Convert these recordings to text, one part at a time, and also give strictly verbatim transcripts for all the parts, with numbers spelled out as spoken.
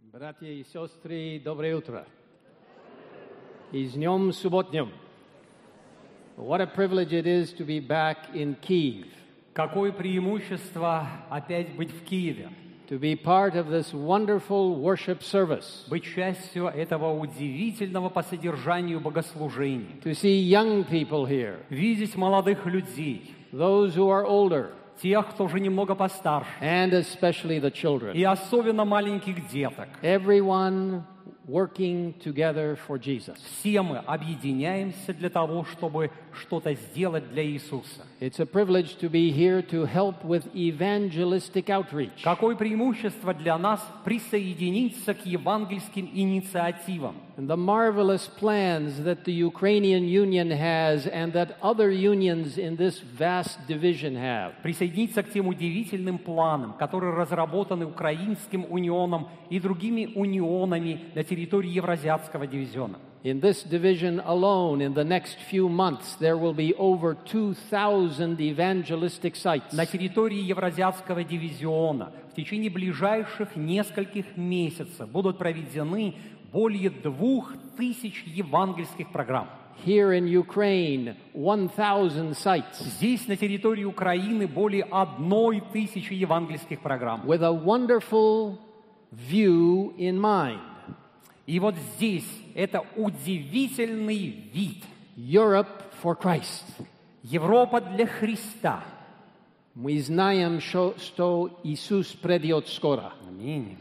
Братья и сестры, доброе утро. И с днем субботним. What a privilege it is to be back in Kyiv. Какое преимущество опять быть в Киеве. To be part of this wonderful worship service. Быть частью этого удивительного по содержанию богослужения. To see young people here. Видеть молодых людей. Those who are older. Тех, кто уже немного постарше. And especially the children. И особенно маленьких деток. Everyone working together for Jesus. Все мы объединяемся для того, чтобы что-то сделать для Иисуса. It's a privilege to be here to help with evangelistic outreach. Какое преимущество для нас присоединиться к евангельским инициативам. And the marvelous plans that the Ukrainian Union has and that other unions in this vast division have. Присоединиться к тем удивительным планам, которые разработаны Украинским унионом и другими унионами на территории Евразиатского дивизиона. In this division alone, in the next few months, there will be over two thousand evangelistic sites. На территории Евразиатского дивизиона в течение ближайших нескольких месяцев будут проведены более двух тысяч евангельских программ. Here in Ukraine, one thousand sites. Здесь, на территории Украины, более одной тысячи евангельских программ. With a wonderful view in mind. И вот здесь это удивительный вид. Europe for Christ. Европа для Христа. Мы знаем, что Иисус придет скоро. Аминь.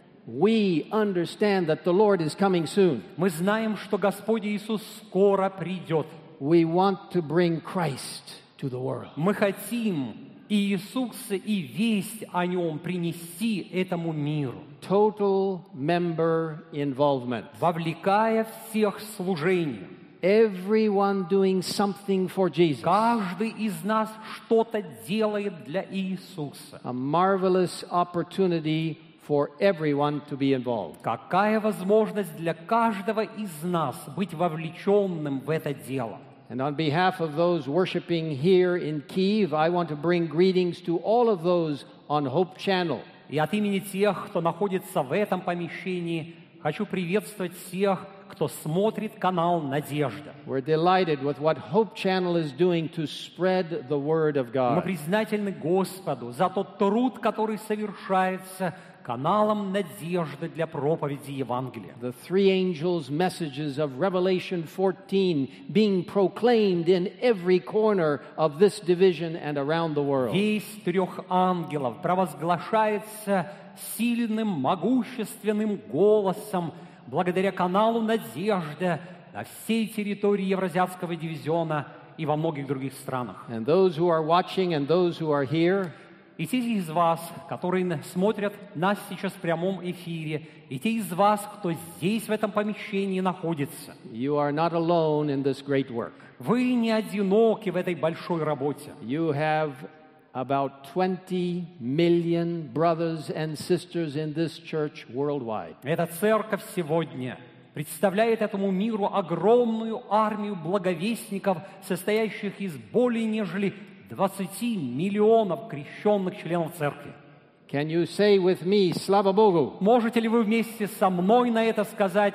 We understand that the Lord is coming soon. Мы знаем, что Господь Иисус скоро придет. We want to bring Christ to the world. Мы хотим Иисуса и весть о Нем принести этому миру. Total member involvement. Вовлекая всех в служение. Everyone doing something for Jesus. Каждый из нас что-то делает для Иисуса. A marvelous opportunity for everyone to be involved. Какая возможность для каждого из нас быть вовлеченным в это дело. And on behalf of those worshiping here in Kyiv, I want to bring greetings to all of those on Hope Channel. И от имени тех, кто находится в этом помещении, хочу приветствовать всех, кто смотрит канал «Надежда». We're delighted with what Hope Channel is doing to spread the word of Мы God. признательны Господу за тот труд, который совершается каналом «Надежды» для проповеди Евангелия. The three angels' messages of Revelation fourteen being proclaimed in every corner of this division and around the world. Весть трех ангелов провозглашается сильным, могущественным голосом благодаря каналу «Надежда» на всей территории Евразиатского дивизиона и во многих других странах. And those who are watching and those who are here, И те из вас, которые смотрят нас сейчас в прямом эфире, и те из вас, кто здесь, в этом помещении находится, you are not alone in this great work. вы не одиноки в этой большой работе. You have about twenty million brothers and sisters in this church worldwide. Эта церковь сегодня представляет этому миру огромную армию благовестников, состоящих из более нежели двадцати миллионов крещенных членов церкви. Can you say with me, Slava Bogu? Можете ли вы вместе со мной на это сказать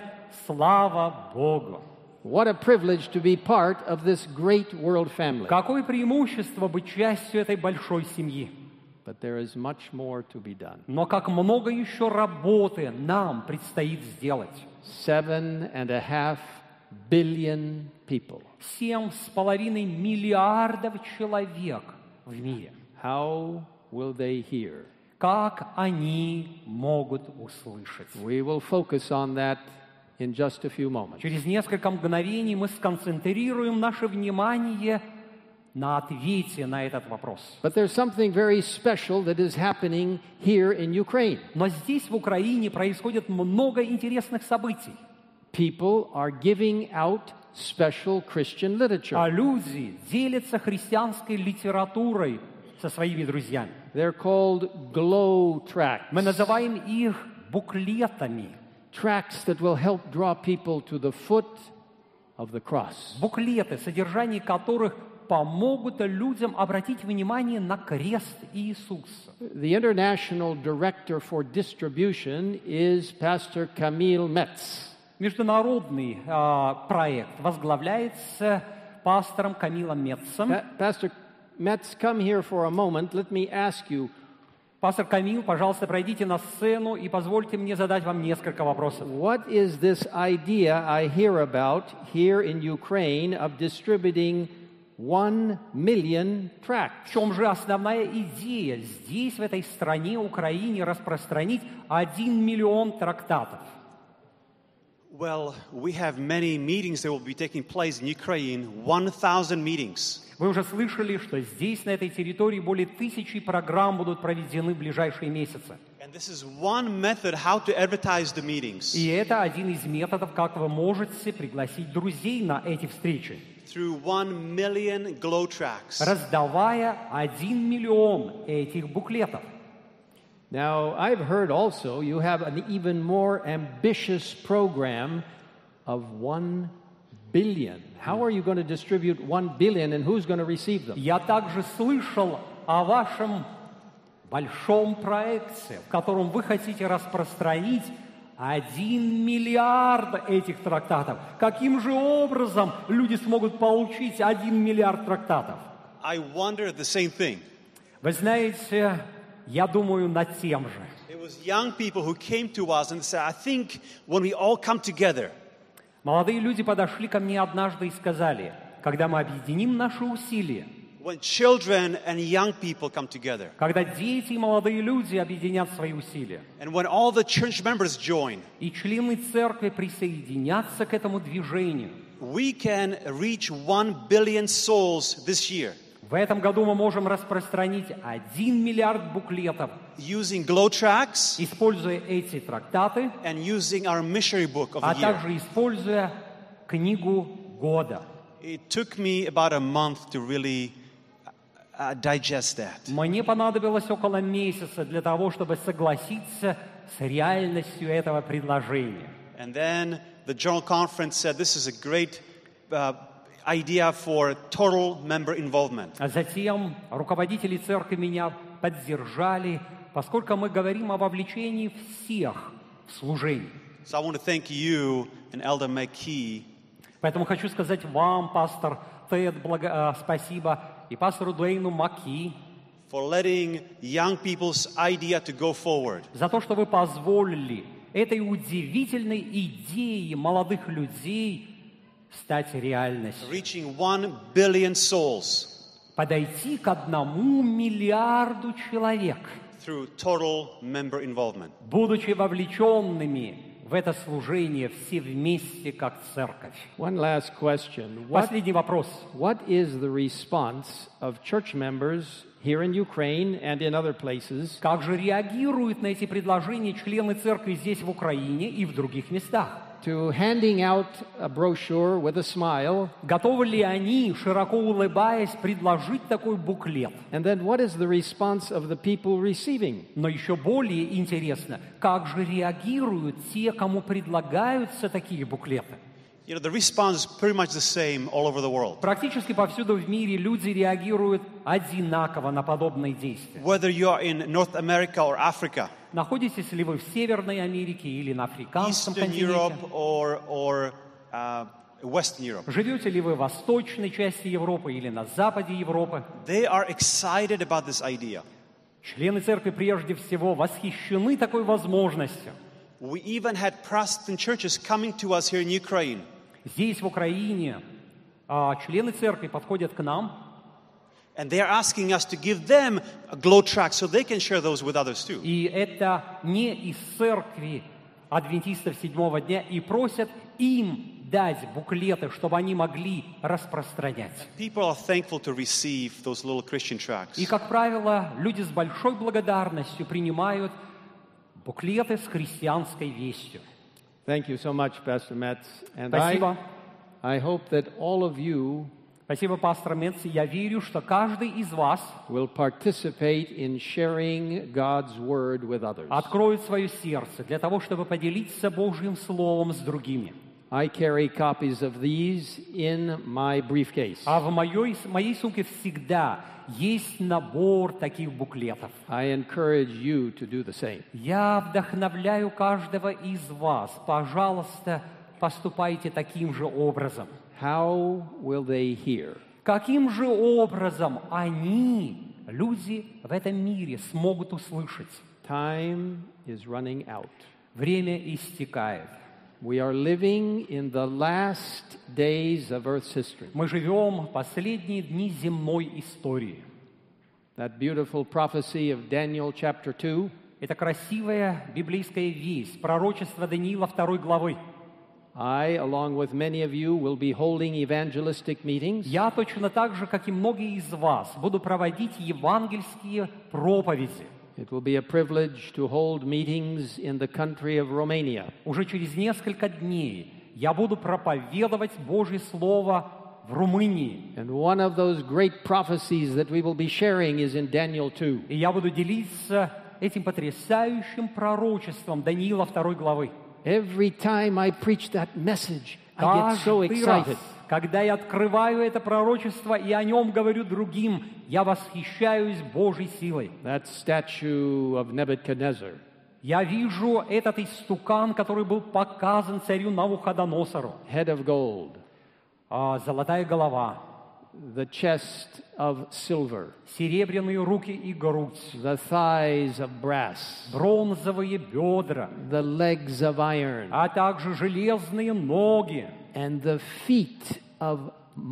«Слава Богу»? What a privilege to be part of this great world family. Какое преимущество быть частью этой большой семьи. But there is much more to be done. Но как много еще работы нам предстоит сделать. Seven and a half billion people. Семь с половиной миллиардов человек в мире. How will they hear? Как они могут услышать? We will focus on that in just a few moments. Через несколько мгновений мы сконцентрируем наше внимание на ответе на этот вопрос. But there's something very special that is happening here in Ukraine. Но здесь, в Украине, происходит много интересных событий. People are giving out special Christian literature. А люди делятся христианской литературой со своими друзьями. They're called glow tracts. Мы называем их буклетами. Tracts that will help draw people to the foot of the cross. Буклеты, содержание которых помогут людям обратить внимание на крест Иисуса. The international director for distribution is Pastor Camille Metz. Международный э, проект возглавляется пастором Камилом Метцем. Pa- Pastor Metz, come here for a moment. Let me ask you, Пастор Камил, пожалуйста, пройдите на сцену и позвольте мне задать вам несколько вопросов. what is this idea I hear about here in Ukraine of distributing one million В tracts? чем же основная идея здесь, в этой стране, Украине, распространить один миллион трактатов? Well, we have many meetings that will be taking place in Ukraine, one thousand meetings. Вы уже слышали, что здесь, на этой территории, более тысячи программ будут проведены в ближайшие месяцы. And this is one method how to advertise the meetings, И это один из методов, как вы можете пригласить друзей на эти встречи, through one million glow tracts. раздавая один миллион этих буклетов. Now, I've heard also you have an even more ambitious program of one billion. How are you going to distribute one billion and who's going to receive them? Я также слышал о вашем большом проекте, в котором вы хотите распространить один миллиард этих трактатов. Каким же образом люди смогут получить один миллиард трактатов? I wonder the same thing. Вы знаете, я думаю над тем же. It was young people who came to us and said, I think when we all come together, Молодые люди подошли ко мне однажды и сказали, когда мы объединим наши усилия, when children and young people come together, когда дети и молодые люди объединят свои усилия, and when all the church members join, и члены церкви присоединятся к этому движению, we can reach one billion souls this year в этом году мы можем распространить один миллиард буклетов, using glow tracts используя эти трактаты, and using our missionary book of а the year. также используя книгу года. It took me about a month to really uh, digest that. Мне понадобилось около месяца для того, чтобы согласиться с реальностью этого предложения. And then the General Conference said this is a great uh, idea for total member involvement. А затем руководители церкви меня поддержали, поскольку мы говорим о вовлечении всех в служение. So I want to thank you and Elder McKee Поэтому хочу сказать вам, пастор Тед, благо, э, спасибо, и пастору Дуэйну Маки for letting young people's idea to go forward. за то, что вы позволили этой удивительной идее молодых людей стать реальностью. Reaching one billion souls Подойти к одному миллиарду человек, through total member involvement. будучи вовлеченными в это служение все вместе как церковь. One last question. What, Последний вопрос. what is the response of church members here in Ukraine and in other places Как же реагируют на эти предложения члены церкви здесь, в Украине и в других местах? to handing out a brochure with a smile? Готовы ли они, широко улыбаясь, предложить такой буклет? And then what is the response of the people receiving? Но еще более интересно, как же реагируют те, кому предлагаются такие буклеты? You know, the response is pretty much the same all over the world. Практически повсюду в мире люди реагируют одинаково на подобные действия. Whether you are in North America or Africa, Находитесь ли вы в Северной Америке или на Африканском Eastern Europe континенте? or, or uh, Western Europe, Живете ли вы в восточной части Европы или на западе Европы? they are excited about this idea. Члены церкви прежде всего восхищены такой возможностью. We even had Protestant churches coming to us here in Ukraine. Здесь, в Украине, а, члены церкви подходят к нам And they're asking us to give them a glow tract so they can share those with others too. И это не из церкви адвентистов седьмого дня, и просят им дать буклеты, чтобы они могли распространять. People are thankful to receive those little Christian tracts. И, как правило, люди с большой благодарностью принимают буклеты с христианской вестью. Thank you so much, Pastor Metz. And Спасибо. I, I hope that all of you Спасибо, пастор Метц. Я верю, что каждый из вас will participate in sharing God's word with others. откроет свое сердце для того, чтобы поделиться Божьим Словом с другими. I carry copies of these in my briefcase. А в моей, моей сумке всегда есть набор таких буклетов. I encourage you to do the same. Я вдохновляю каждого из вас. Пожалуйста, поступайте таким же образом. How will they hear? Каким же образом они, люди в этом мире, смогут услышать? Time is running out. Время истекает. We are living in the last days of Earth's history. Мы живем последние дни земной истории. That beautiful prophecy of Daniel chapter two. Это красивая библейская весть, пророчество Даниила второй главы. I, along with many of you, will be holding evangelistic meetings. Я точно так же, как и многие из вас, буду проводить евангельские проповеди. It will be a privilege to hold meetings in the country of Romania. Уже через несколько дней я буду проповедовать Божье Слово в Румынии. And one of those great prophecies that we will be sharing is in Daniel two. И я буду делиться этим потрясающим пророчеством Даниила второй главы. Every time I preach that message, I get so Каждый раз, excited. когда я открываю это пророчество и о нем говорю другим, я восхищаюсь Божьей силой. That statue of Nebuchadnezzar. Я вижу этот истукан, который был показан царю Навуходоносору. Head of gold, А, золотая голова, the chest of silver, серебряные руки и грудь, the thighs of brass, бронзовые бедра, the legs of iron, а также железные ноги and the feet of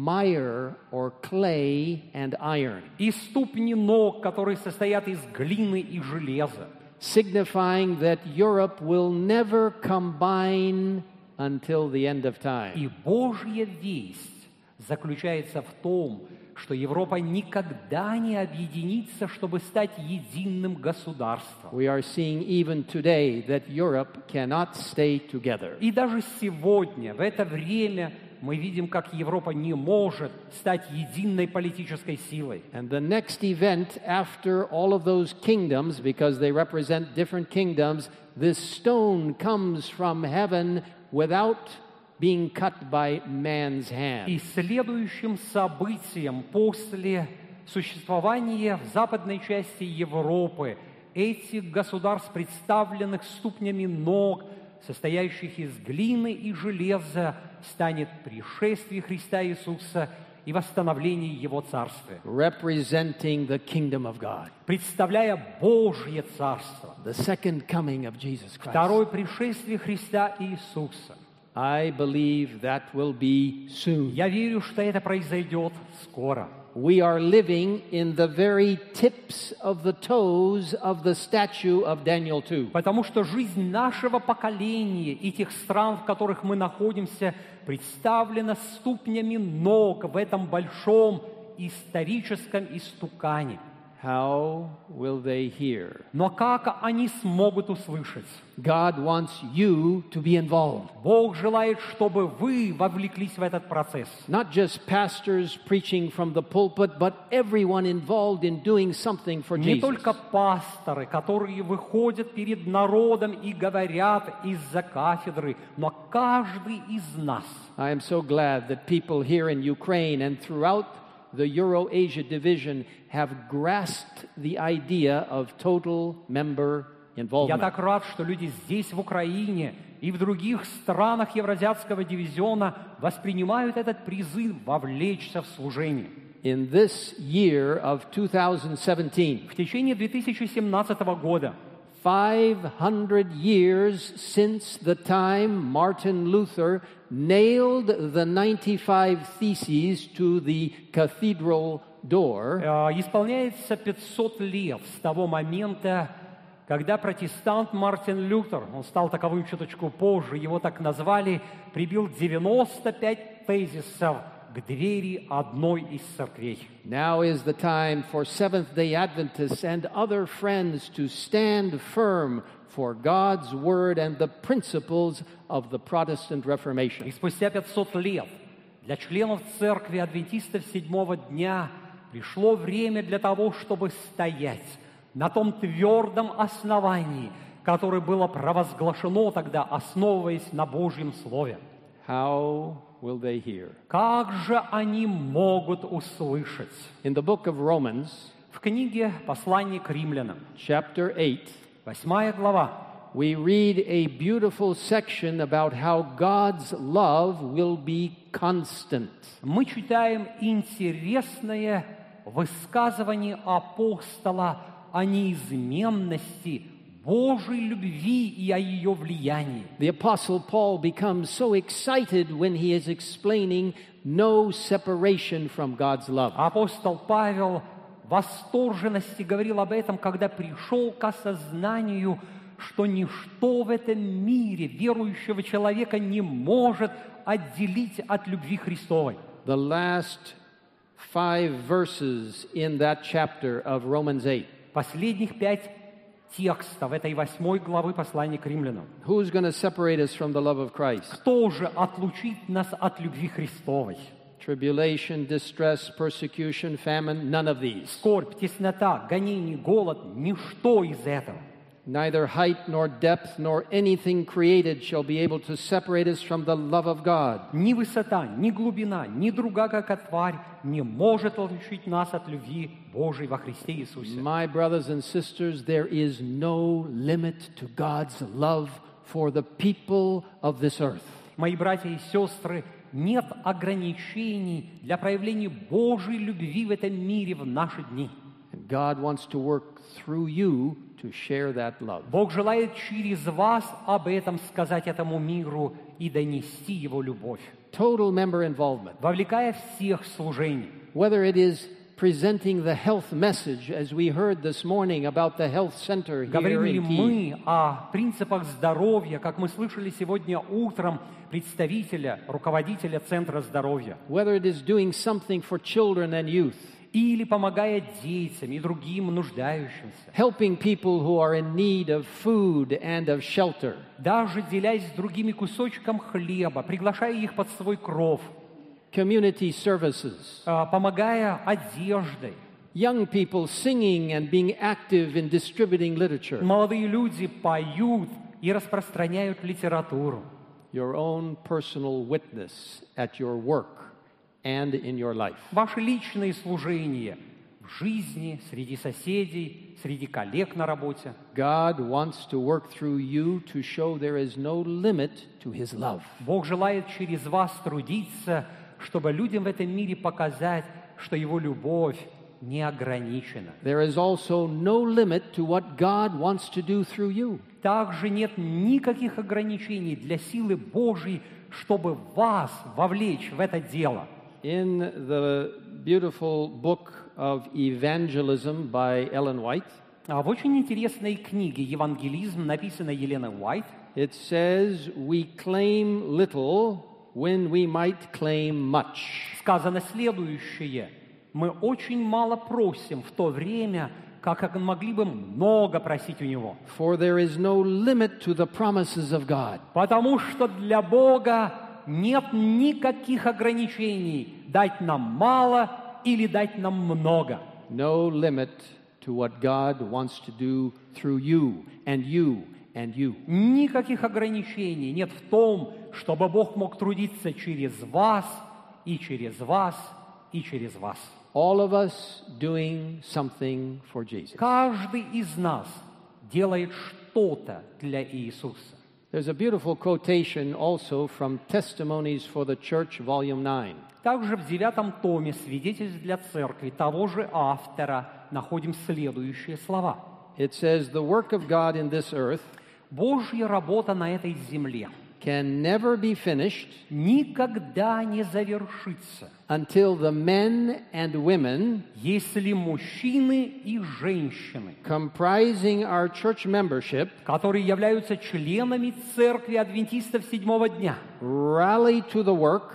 mire or clay and iron, и ступни ног, которые состоят из глины и железа, signifying that Europe will never combine until the end of time. И Божья весть заключается в том, что Европа никогда не объединится, чтобы стать единым государством. We are seeing even today that Europe cannot stay together. И даже сегодня, в это время, мы видим, как Европа не может стать единой политической силой. And the next event after all of those kingdoms, because they represent different kingdoms, this stone comes from heaven without being cut by man's hand. И следующим событием после существования в западной части Европы этих государств, представленных ступнями ног, состоящих из глины и железа, станет пришествие Христа Иисуса и восстановление Его Царствия, Representing the kingdom of God. представляя Божье Царство, The second coming of Jesus Christ. второе пришествие Христа Иисуса. I believe that will be soon. Я верю, что это произойдет скоро. We are living in the very tips of the toes of the statue of Daniel two. Потому что жизнь нашего поколения и тех стран, в которых мы находимся, представлена ступнями ног в этом большом историческом истукане. How will they hear? Но как они смогут услышать? God wants you to be involved. Бог желает, чтобы вы вовлеклись в этот процесс. Not just pastors preaching from the pulpit, but everyone involved in doing something for Не Jesus. только пасторы, которые выходят перед народом и говорят из-за кафедры, но каждый из нас. I am so glad that people here in Ukraine and throughout the Euro-Asia division have grasped the idea of total member Я involvement. так рад, что люди здесь, в Украине, и в других странах Евразиатского дивизиона воспринимают этот призыв вовлечься в служение. In this year of two thousand seventeen, В течение две тысячи семнадцатого года, five hundred years since the time Martin Luther nailed the ninety-five Theses to the cathedral door, э, исполняется пятьсот лет с того момента, когда протестант Мартин Лютер, он стал таковым чуточку позже, его так назвали, прибил девяносто пять тезисов к двери одной из церквей. now is the time for Seventh-day Adventists and other friends to stand firm for God's Word and the principles of the Protestant И Reformation. спустя пятьсот лет для членов церкви адвентистов седьмого дня пришло время для того, чтобы стоять на том твердом основании, которое было провозглашено тогда, основываясь на Божьем Слове. how will they hear? Как же они могут услышать? In the book of Romans, В книге «Послание к римлянам», chapter eight, восьмая глава, we read a beautiful section about how God's love will be constant. мы читаем интересное высказывание апостола о неизменности Божьей любви и о ее влиянии. The Apostle Paul becomes so excited when he is explaining no separation from God's love. Апостол Павел в восторженности говорил об этом, когда пришел к осознанию, что ничто в этом мире верующего человека не может отделить от любви Христовой. The last five verses in that chapter of Romans eight. Последних пять текстов этой восьмой главы послания к римлянам. Who's going to separate us from the love of Christ? Кто же отлучит нас от любви Христовой? Tribulation, distress, persecution, famine, none of these. Скорбь, теснота, гонение, голод – ничто из этого. Neither height nor depth nor anything created shall be able to separate us from the love of God. Ни высота, ни глубина, ни другая какая тварь не может отлучить нас от любви Божией во Христе Иисусе. My brothers and sisters, there is no limit to God's love for the people of this earth. Мои братья и сестры, нет ограничений для проявления Божьей любви в этом мире в наши дни. And God wants to work through you to share that love. Бог желает через вас об этом сказать этому миру и донести Его любовь, Total member involvement. вовлекая всех в служение. Whether it is presenting the health message, as we heard this morning about the health center here Говорим ли in Kyiv. мы о принципах здоровья, как мы слышали сегодня утром представителя, руководителя Центра здоровья, Whether it is doing something for children and youth. или помогая детям и другим нуждающимся, Helping people who are in need of food and of shelter. даже делясь с другими кусочком хлеба, приглашая их под свой кров, Community services. а, помогая одеждой. Young people singing and being active in distributing literature. Молодые люди поют и распространяют литературу. Your own personal witness at your work and in your life. Ваши личные служения в жизни, среди соседей, среди коллег на работе. God wants to work through you to show there is no limit to His love. Бог желает через вас трудиться, чтобы людям в этом мире показать, что Его любовь не ограничена. There is also no limit to what God wants to do through you. Также нет никаких ограничений для силы Божьей, чтобы вас вовлечь в это дело. In the beautiful book of evangelism by Ellen White, А в очень интересной книге «Евангелизм», написанной Еленой Уайт, it says, we claim little when we might claim much. сказано следующее. Мы очень мало просим в то время, как могли бы много просить у Него. For there is no limit to the promises of God. Потому что для Бога нет никаких ограничений дать нам мало или дать нам много. No limit to what God wants to do through you and you and you. Никаких ограничений нет в том, чтобы Бог мог трудиться через вас и через вас и через вас. All of us doing something for Jesus. Каждый из нас делает что-то для Иисуса. There's a beautiful quotation also from Testimonies for the Church, Volume nine. Также в девятом томе «Свидетельств для церкви» того же автора находим следующие слова. It says, the work of God in this earth Божья работа на этой земле can never be finished никогда не завершится, until the men and women если мужчины и женщины, comprising our church membership которые являются членами церкви адвентистов седьмого дня, rally to the work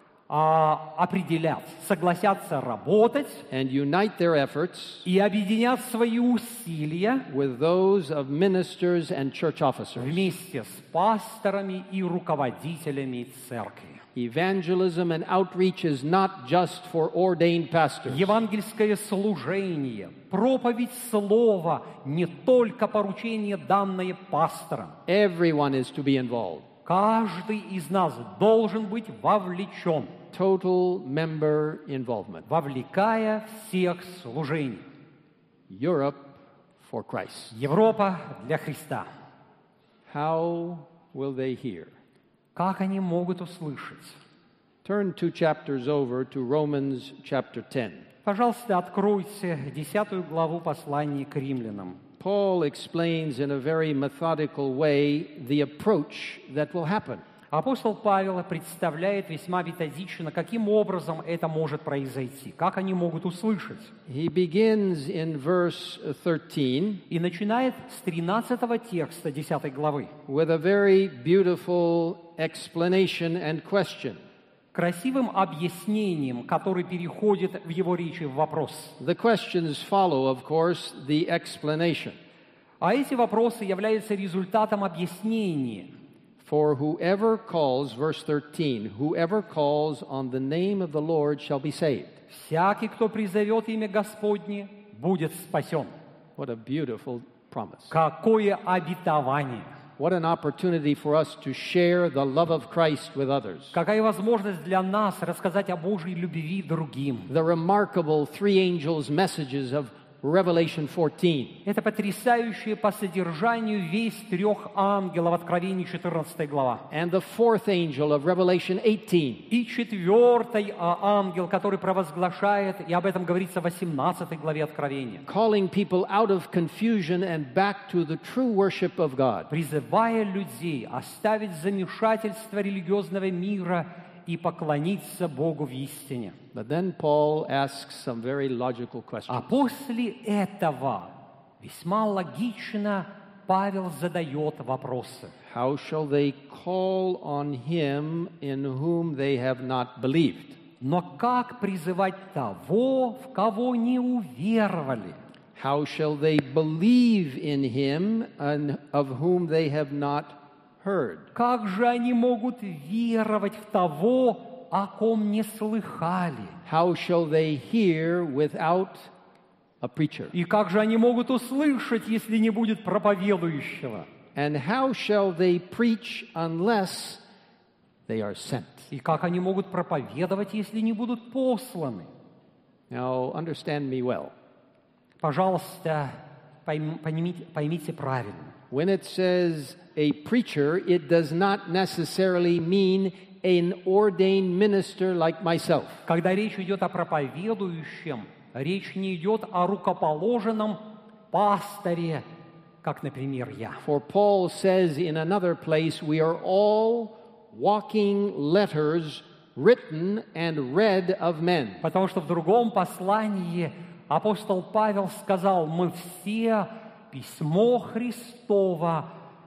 а, определят, согласятся работать and unite their efforts и объединят свои усилия with those of ministers and church officers. вместе с пасторами и руководителями церкви. Evangelism and outreach is not just for ordained pastors. Евангельское служение, проповедь слова не только поручение, данное пасторам. Everyone is to be involved. Каждый из нас должен быть вовлечен, Total member involvement. вовлекая всех в служение. Europe for Christ. Европа для Христа. How will they hear? Как они могут услышать? Turn two chapters over to Romans chapter ten. Пожалуйста, откройте десятую главу послания к римлянам. Paul explains in a very methodical way the approach that will happen. Апостол Павел представляет весьма методично, каким образом это может произойти, как они могут услышать. He begins in verse thirteen И начинает с тринадцатого текста десятой главы. with a very beautiful explanation and question. Красивым объяснением, который переходит в его речи в вопрос. The questions follow, of course, the explanation. А эти вопросы являются результатом объяснения. For whoever calls, verse thirteen, whoever calls on the name of the Lord shall be saved. Всякий, кто призовет имя Господне, будет спасен. What a beautiful promise. Какое обетование! What an opportunity for us to share the love of Christ with others. Какая возможность для нас рассказать о Божьей любви другим. The remarkable three angels' messages of Revelation fourteen. Это потрясающее по содержанию весть трех ангелов, Откровение четырнадцатая глава. And the fourth angel of Revelation eighteen. И четвертый а, ангел, который провозглашает, и об этом говорится в восемнадцатой главе Откровения, Calling people out of confusion and back to the true worship of God. призывая людей оставить замешательство религиозного мира и поклониться Богу в истине. But then Paul asks some very logical questions. А после этого весьма логично Павел задает вопросы. How shall they call on him in whom they have not believed? Но как призывать того, в кого не уверовали? How shall they believe in him and of whom they have not heard? Как же они могут веровать в того, о ком не слыхали? How shall they hear without a preacher? И как же они могут услышать, если не будет проповедующего? And how shall they preach unless they are sent? И как они могут проповедовать, если не будут посланы? Now, understand me well. Пожалуйста, пойм- поймите, поймите правильно. When it says a preacher, it does not necessarily mean an ordained minister like myself. Когда речь идет о проповедующем, речь не идет о рукоположенном пасторе, как, например, я. For Paul says in another place, we are all walking letters written and read of men. Потому что в другом послании апостол Павел сказал: мы все письмо Христово,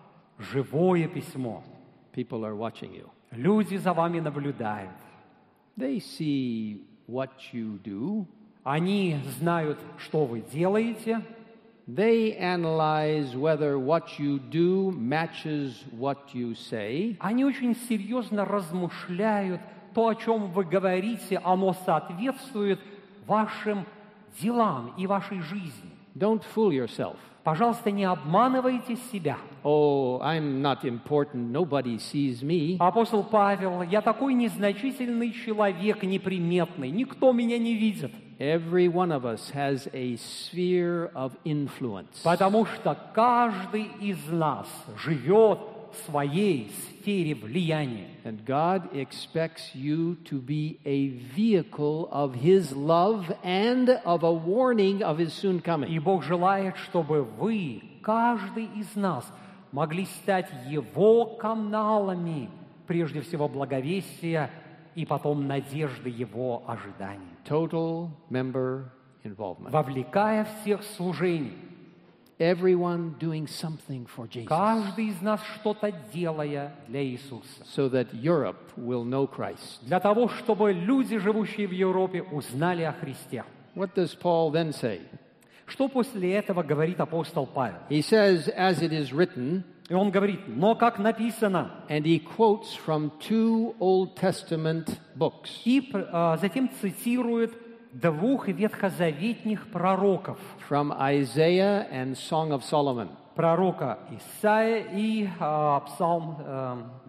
живое письмо. People are watching you. Люди за вами наблюдают. They see what you do. Они знают, что вы делаете. They analyze whether what you do matches what you say. Они очень серьезно размышляют, то, о чем вы говорите, оно соответствует вашим делам и вашей жизни. Don't fool yourself. Пожалуйста, не обманывайте себя. Oh, I'm not important. Nobody sees me. Апостол Павел: я такой незначительный человек, неприметный, никто меня не видит. Every one of us has a sphere of influence. Потому что каждый из нас живет в своей сфере влияния. And God expects you to be a vehicle of His love and of a warning of His soon coming. И Бог желает, чтобы вы, каждый из нас, могли стать Его каналами, прежде всего благовестия и потом надежды Его ожидания. Total member involvement. Вовлекая всех в служение. Everyone doing something for Jesus. Каждый из нас что-то делая для Иисуса. So that Europe will know Christ. Для того, чтобы люди, живущие в Европе, узнали о Христе. What does Paul then say? Что после этого говорит апостол Павел? He says, as it is written, И он говорит: но как написано. and he quotes from two Old Testament books. И а, затем цитирует двух ветхозаветных пророков. From Isaiah and Song of Solomon. Пророка Исаия и а, Псалм, а,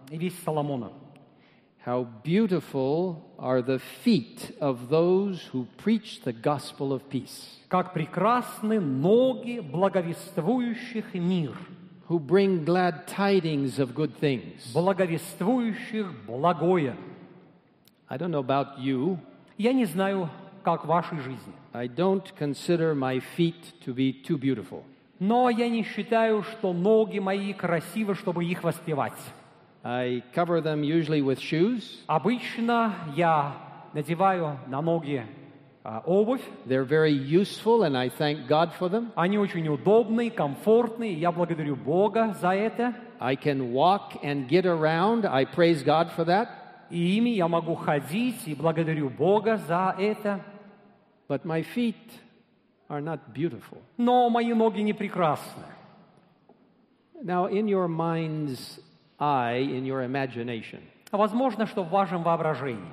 и весь Соломона. How beautiful are the feet of those who preach the gospel of peace, Как прекрасны ноги благовествующих мир, who bring glad tidings of good things. благовествующих благое. I don't know about you. Я не знаю, как в вашей жизни, I don't consider my feet to be too beautiful. но я не считаю, что ноги мои красивы, чтобы их воспевать. I cover them usually with shoes. Обычно я надеваю на ноги а, обувь. They're very useful, and I thank God for them. Они очень удобные, комфортные. Я благодарю Бога за это. I can walk and get around. I praise God for that. И ими я могу ходить и благодарю Бога за это. But my feet are not beautiful. Но мои ноги не прекрасны. Now, in your mind's eye, in your imagination, Возможно, что в вашем воображении.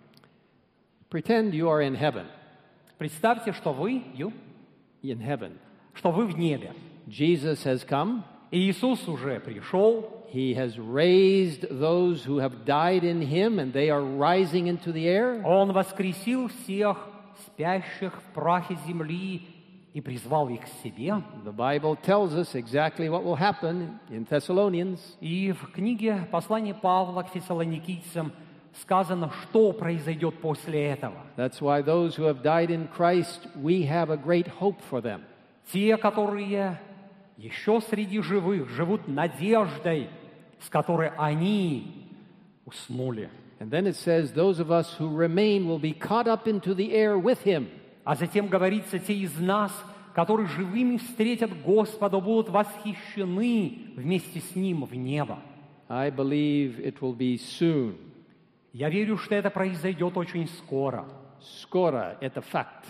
pretend you are in heaven. Представьте, что вы, you, In heaven. что вы в небе. Jesus has come. И Иисус уже пришел. He has raised those who have died in him, and they are rising into the air. Он воскресил всех спящих в прахе земли и призвал их к себе. The Bible tells us exactly what will happen in Thessalonians. И в книге послания Павла к фессалоникийцам сказано, что произойдет после этого. That's why those who have died in Christ, we have a great hope for them. Те, которые еще среди живых живут надеждой, с которой они уснули. And then it says, those of us who remain will be caught up into the air with him. А затем говорится, те из нас, которые живыми встретят Господа, будут восхищены вместе с Ним в небо. I believe it will be soon. Я верю, что это произойдет очень скоро. Skora, это факт.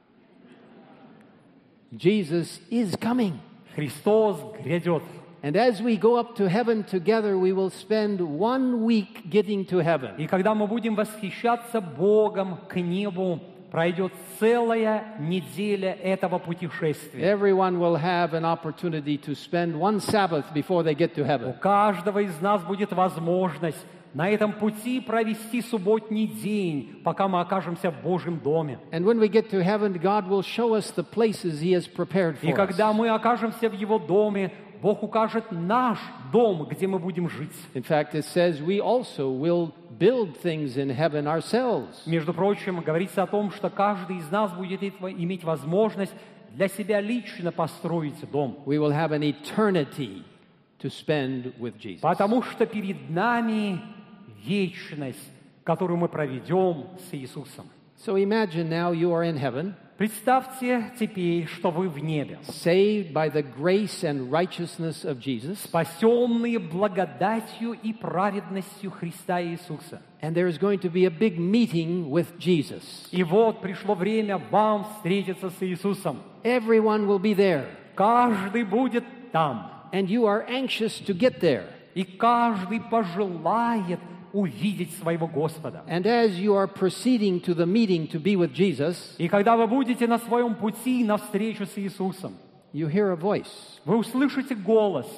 Jesus is coming. Христос грядет. And as we go up to heaven together, we will spend one week getting to heaven. И когда мы будем восхищаться Богом к небу, пройдет целая неделя этого путешествия. Everyone will have an opportunity to spend one Sabbath before they get to У heaven. каждого из нас будет возможность на этом пути провести субботний день, пока мы окажемся в Божьем доме. And when we get to heaven, God will show us the places He has prepared И for us. когда мы окажемся в Его доме, Бог укажет наш дом, где мы будем жить. In fact, it says we also will build things in heaven ourselves. Между прочим, говорится о том, что каждый из нас будет иметь возможность для себя лично построить дом. We will have an eternity to spend with Jesus. Потому что перед нами вечность, которую мы проведем с Иисусом. So imagine now you are in heaven, Представьте теперь, что вы в небе, saved by the grace and righteousness of Jesus, спасенные благодатью и праведностью Христа Иисуса. and there is going to be a big meeting with Jesus. И вот пришло время вам встретиться с Иисусом. Everyone will be there, Каждый будет там, and you are anxious to get there. и каждый пожелает увидеть своего Господа. And as you are proceeding to the meeting to be with Jesus, И когда вы будете на своем пути на встречу с Иисусом, you hear a voice. вы услышите голос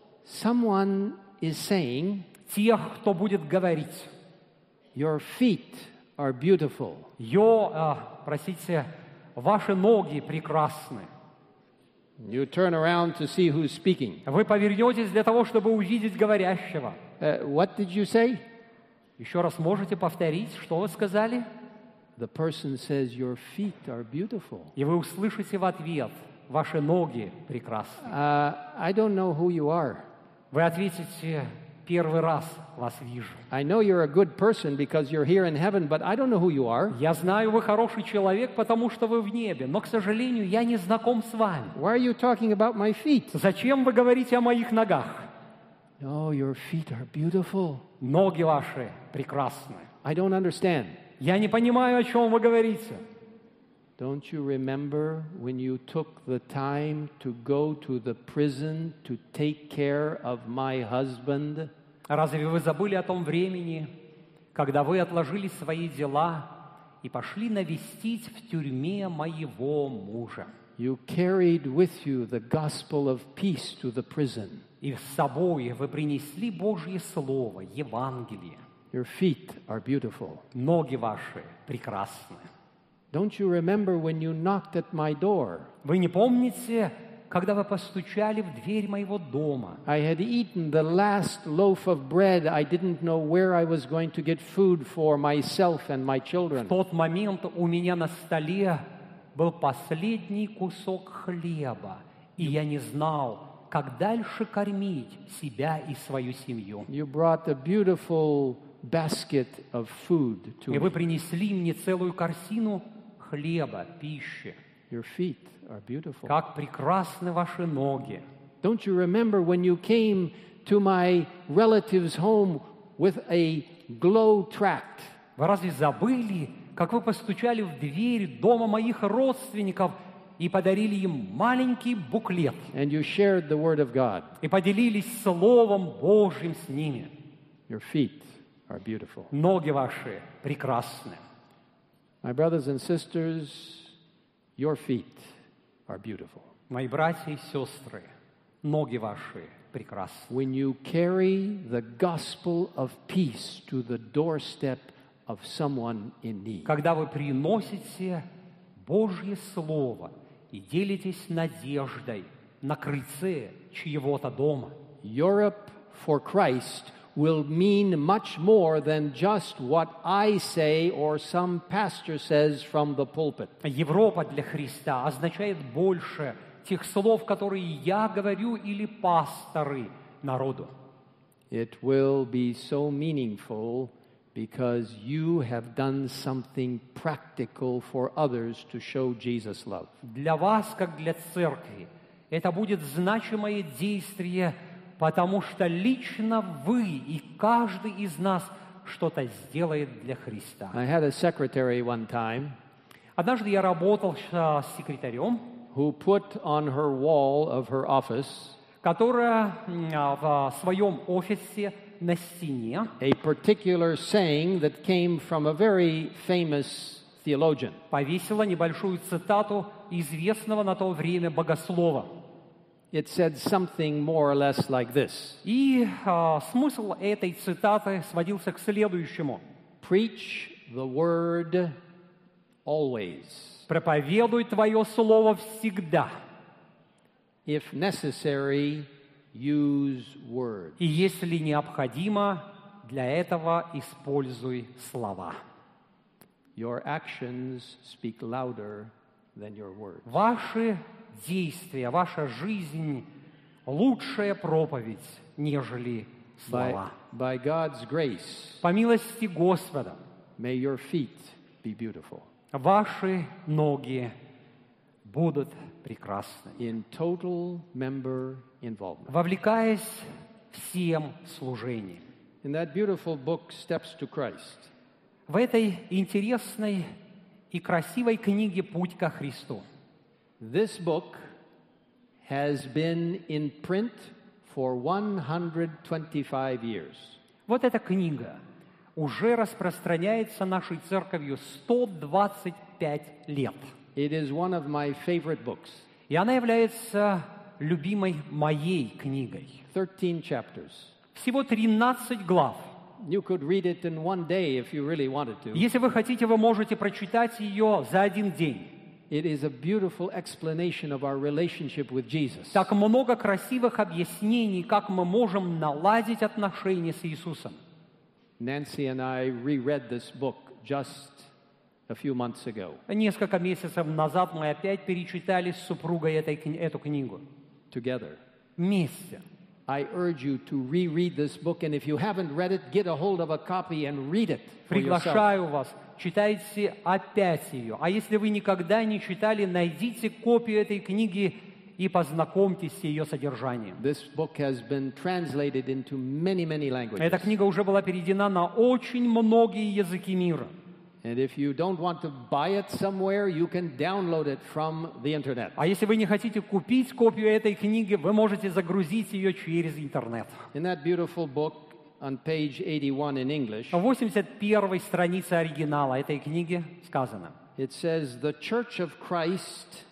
Someone is saying, тех, кто будет говорить: your feet are beautiful. «Ё, а, простите, ваши ноги прекрасны». You turn around to see who's speaking. Вы повернетесь для того, чтобы увидеть говорящего. Uh, what did you say? Еще раз можете повторить, что вы сказали? The person says, your feet are beautiful. И вы услышите в ответ: «Ваши ноги прекрасны». Uh, I don't know who you are. Вы ответите: «Первый раз вас вижу». I know you're a good person because you're here in heaven, but I don't know who you are. Я знаю, вы хороший человек, потому что вы в небе, но, к сожалению, я не знаком с вами. Why are you talking about my feet? Зачем вы говорите о моих ногах? Oh, your feet are beautiful. Ноги ваши прекрасны. I don't understand. Я не понимаю, о чем вы говорите. Don't you remember when you took the time to go to the prison to take care of my husband? Разве вы забыли о том времени, когда вы отложили свои дела и пошли навестить в тюрьме моего мужа? You carried with you the gospel of peace to the prison. И с собой вы принесли Божье Слово, Евангелие. Your feet are beautiful. Ноги ваши прекрасны. Don't you remember when you knocked at my door? Вы не помните, когда вы постучали в дверь моего дома? I had eaten the last loaf of bread. I didn't know where I was going to get food for myself and my В children. тот момент у меня на столе был последний кусок хлеба, и я не знал, как дальше кормить себя и свою семью. You brought a beautiful basket of food to И вы me. принесли мне целую корзину хлеба, пищи. Your feet are beautiful. Как прекрасны ваши ноги. Don't you remember when you came to my relative's home with a glow tract? Вы разве забыли, как вы постучали в дверь дома моих родственников и подарили им маленький буклет, And you shared the word of God. и поделились Словом Божьим с ними? Your feet are beautiful. Ноги ваши прекрасны. My brothers and sisters, your feet are beautiful. Мои братья и сестры, ноги ваши прекрасны. When you carry the gospel of peace to the doorstep of someone in need. Когда вы приносите Божье Слово и делитесь надеждой на крыльце чьего-то дома, Europe for Christ will mean much more than just what I say or some pastor says from the pulpit. Европа для Христа означает больше тех слов, которые я говорю или пасторы народу. It will be so meaningful because you have done something practical for others to show Jesus' love. Для вас, как для церкви, это будет значимое действие, потому что лично вы и каждый из нас что-то сделает для Христа. I had a secretary one time Однажды я работал с секретарем, who put on her wall of her office которая м, в своем офисе на стене a particular saying that came from a very famous theologian. повесила небольшую цитату известного на то время богослова. It said something more or less like this: И а, смысл этой цитаты сводился к следующему. Preach the word always. «Проповедуй Твое Слово всегда, If necessary, use words. и если необходимо, для этого используй слова». Your actions speak louder than your words. Ваши действия, ваша жизнь – лучшая проповедь, нежели By, слова. by God's grace, По милости Господа, may your feet be beautiful ваши ноги будут прекрасны, in total member involvement. вовлекаясь всем служением. In that beautiful book, Steps to Christ, В этой интересной и красивой книге «Путь ко Христу» this book has been in print for one hundred twenty-five years. вот эта книга уже распространяется нашей церковью сто двадцать пять лет. It is one of my favorite books. И она является любимой моей книгой. thirteen chapters. Всего тринадцать глав. You could read it in one day if you really wanted to. Если вы хотите, вы можете прочитать ее за один день. It is a beautiful explanation of our relationship with Jesus. Так много красивых объяснений, как мы можем наладить отношения с Иисусом. Nancy and I reread this book just a few months ago Несколько месяцев назад мы опять перечитали с супругой этой, кни- эту книгу. together. Вместе. I urge you to reread this book, and if you haven't read it, get a hold of a copy and read it for yourself. Приглашаю вас, читайте опять ее. А если вы никогда не читали, найдите копию этой книги и познакомьтесь с ее содержанием. This book has been translated into many, many languages. Эта книга уже была переведена на очень многие языки мира. And if you don't want to buy it somewhere, you can download it from the internet. А если вы не хотите купить копию этой книги, вы можете загрузить ее через интернет. In that beautiful book, on page eighty-one in English, В восемьдесят первой странице оригинала этой книги сказано: it says, "The Church of Christ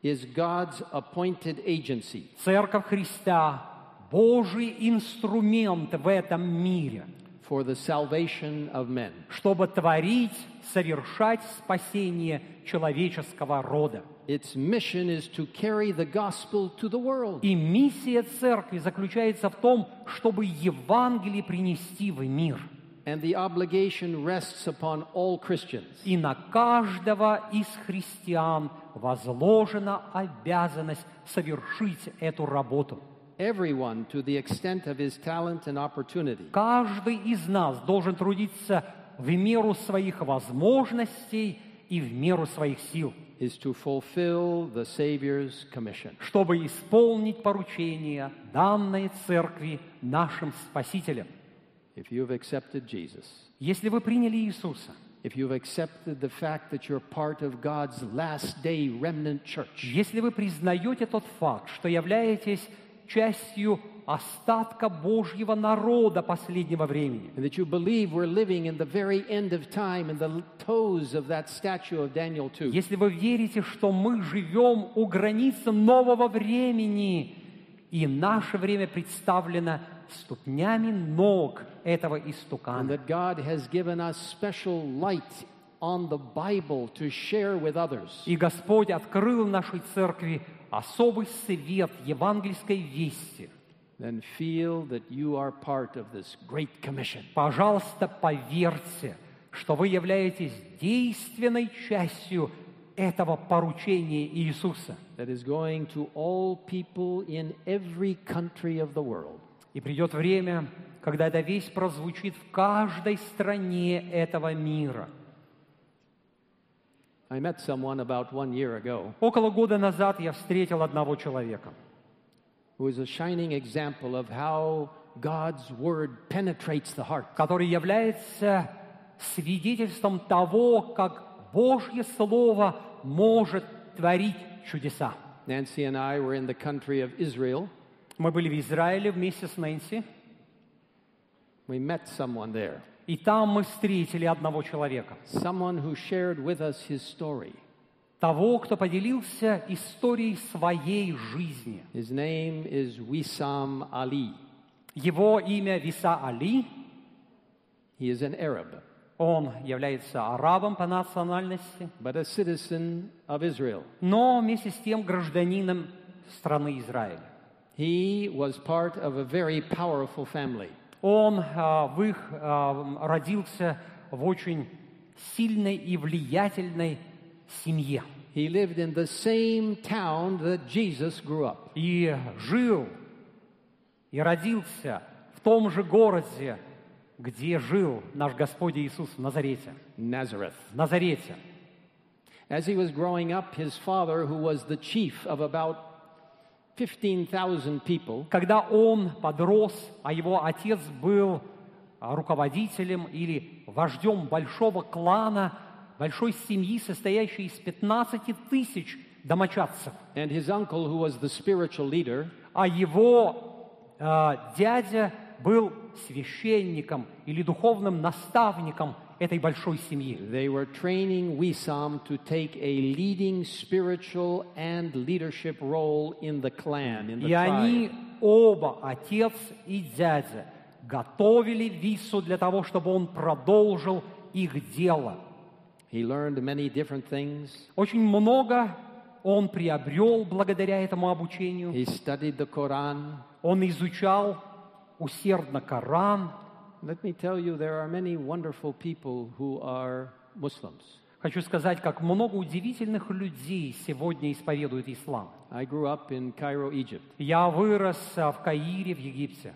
is God's appointed agency Церковь Христа – Божий инструмент в этом мире, for the salvation of men. чтобы творить, совершать спасение человеческого рода. Its mission is to carry the gospel to the world. И миссия Церкви заключается в том, чтобы Евангелие принести в мир. And the obligation rests upon all Christians. И на каждого из христиан возложена обязанность совершить эту работу. Everyone, to the extent of his talent and opportunity, Каждый из нас должен трудиться в меру своих возможностей и в меру своих сил, is to fulfill the Savior's commission. чтобы исполнить поручение, данное Церкви нашим Спасителем. If you have accepted Jesus, Если вы приняли Иисуса, if you've accepted the fact that you're part of God's last day remnant church, если вы признаете тот факт, что являетесь частью остатка Божьего народа последнего времени, and that you believe we're living in the very end of time in the toes of that statue of Daniel two, если вы верите, что мы живем у границы нового времени, и наше время представлено ступнями ног этого and истукана, that God has given us special light on the Bible to share with others, и Господь открыл нашей церкви особый свет евангельской вести, then feel that you are part of this great commission. пожалуйста, поверьте, что вы являетесь действенной частью этого поручения Иисуса. That is going to all people in every country of the world. И придет время, когда эта весть прозвучит в каждой стране этого мира. I met someone about one year ago Около года назад я встретил одного человека, who is a shining example of how God's word penetrates the heart. который является свидетельством того, как Божье Слово может творить чудеса. Nancy and I were in the country of Israel. Мы были в Израиле вместе с Нэнси, We met someone there, и там мы встретили одного человека, someone who shared with us his story. того, кто поделился историей своей жизни. His name is Wissam Ali. Его имя Виса Али, He is an Arab, он является арабом по национальности, but a citizen of Israel. но вместе с тем гражданином страны Израиля. He was part of a very powerful family. Он а, в их, а, родился в очень сильной и влиятельной семье. He lived in the same town that Jesus grew up. И жил, и родился в том же городе, где жил наш Господь Иисус в Назарете. Nazareth. В Назарете. As he was growing up, his father, who was the chief of about fifteen thousand people, Когда он подрос, а его отец был а, руководителем или вождем большого клана, большой семьи, состоящей из пятнадцати тысяч домочадцев, and his uncle, who was the spiritual leader, а его а, дядя был священником или духовным наставником этой большой семьи. they were training Wissam to take a leading spiritual and leadership role in the clan, in the И они tribe. оба, отец и дядя, готовили Вису для того, чтобы он продолжил их дело. He learned many different things. Очень много он приобрел благодаря этому обучению. He studied the Quran. Он изучал усердно Коран. Let me tell you, there are many wonderful people who are Muslims. Хочу сказать, как много удивительных людей сегодня исповедуют ислам. I grew up in Cairo, Egypt. Я вырос а, в Каире, в Египте.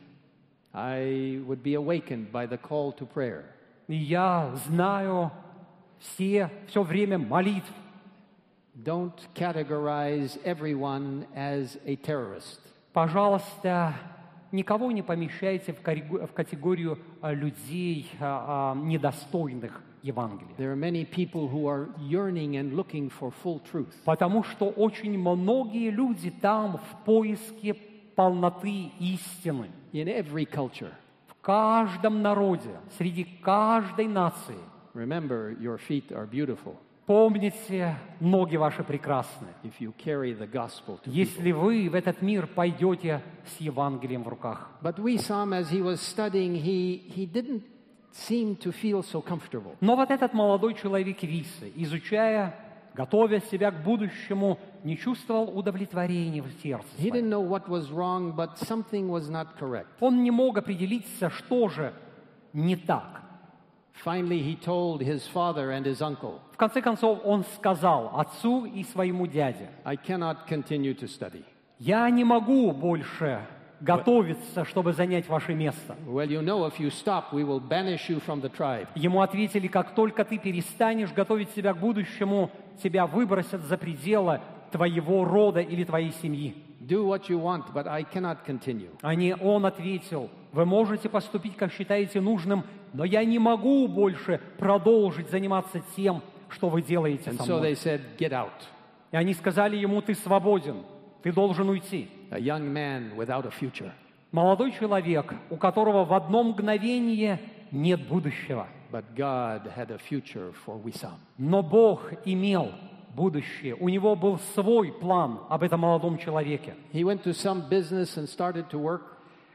I would be awakened by the call to prayer. И я знаю все, все время молитв. Don't categorize everyone as a terrorist. Пожалуйста, никого не помещайте в коригу- в категорию а, людей, а, а, недостойных Евангелия. There are many people who are yearning and looking for full truth. Потому что очень многие люди там в поиске полноты истины. In every culture. В каждом народе, среди каждой нации. Remember, your feet are beautiful. Помните, ноги ваши прекрасны, if you carry the gospel to people. если вы в этот мир пойдете с Евангелием в руках. But Wissam, as he was studying, he, he didn't seem to feel so comfortable. Но вот этот молодой человек Висы, изучая, готовя себя к будущему, не чувствовал удовлетворения в сердце He своем. didn't know what was wrong, but something was not correct. Он не мог определиться, что же не так. Finally, he told his father and his uncle, В конце концов, он сказал отцу и своему дяде: I cannot continue to study. «Я не могу больше готовиться, чтобы занять ваше место». Well, you know, if you stop, we will banish you from the tribe. Ему ответили: «Как только ты перестанешь готовить себя к будущему, тебя выбросят за пределы твоего рода или твоей семьи». Do what you want, but I cannot continue. А не он ответил: «Вы можете поступить, как считаете нужным, но я не могу больше продолжить заниматься тем, что вы делаете And со so мной». they said, get out. И они сказали ему: «Ты свободен, ты должен уйти». A young man without a future. Молодой человек, у которого в одно мгновение нет будущего. But God had a future for Wissam. Но Бог имел будущее. У него был свой план об этом молодом человеке. He went to some business and started to work.